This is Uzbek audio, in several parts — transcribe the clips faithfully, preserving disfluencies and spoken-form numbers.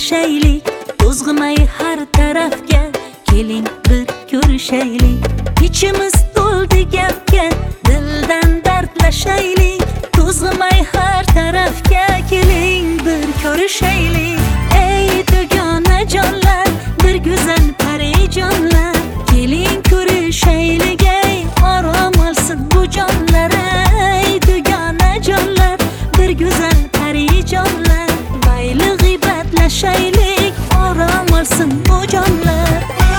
dardlashaylik, to'zg'imay har tarafga. Keling bir ko'rishaylik, ichimiz to'ldi gapga. Dildan dardlashaylik, to'zg'imay har tarafga. Keling bir ko'rishaylik, ey dugona jonlar, bir go'zal parijonlar. Keling ko'rishaylik, ey orom olsin bu jonlar. Ey dugona jonlar, bir go'zal parijonlar. Mayli g'iybatlashaylik, orom olsin bu jonlar.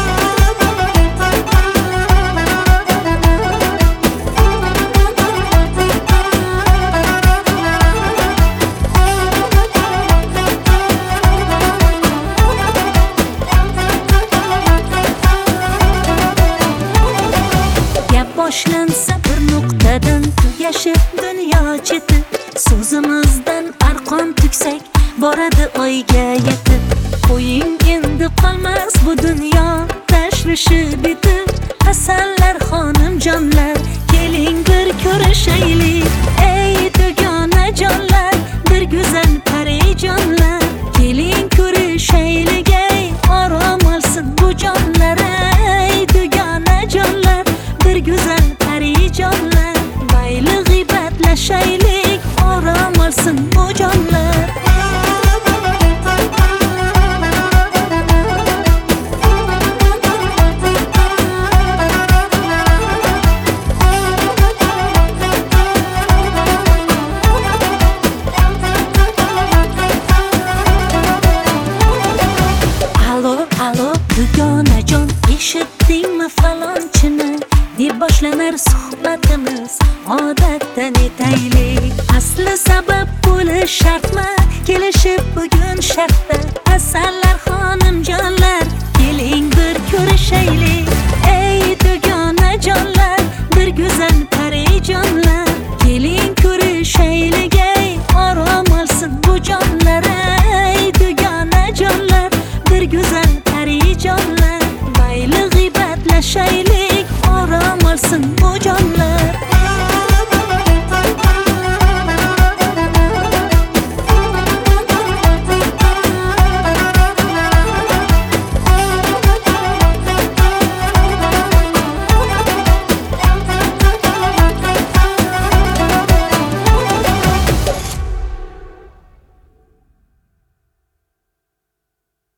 Boshlansa bir nuqtadan tugashib dunyo cheti. So'zimizdan arqon tuksak boradi oyga yetib. Qo'ying endi qolmas bu dunyo tashvishi bitib. Hasanlar xonim jonlar, keling bir ko'rishaylik. Ey dugona jonlar, bir go'zal parijonlar. Keling ko'rishaylik, ey orom olsin bu jonlar. Ey dugona jonlar, bir go'zal parijonlar. Mayli g'iybatlashaylik, orom olsin bu jonlar. Alo, alo, dugonajon, eshitdingmi falonchini? Deb boshlanar suhbatimiz, odatdan etaylik. Asli sabab bo'lish shartmi? Kelishib bugun shartda. Hasanlar xonim jonlar, keling bir ko'rishaylik. Ey dugona jonlar, bir go'zal parijonlar. Keling ko'rishaylik, ey orom olsin bu jon.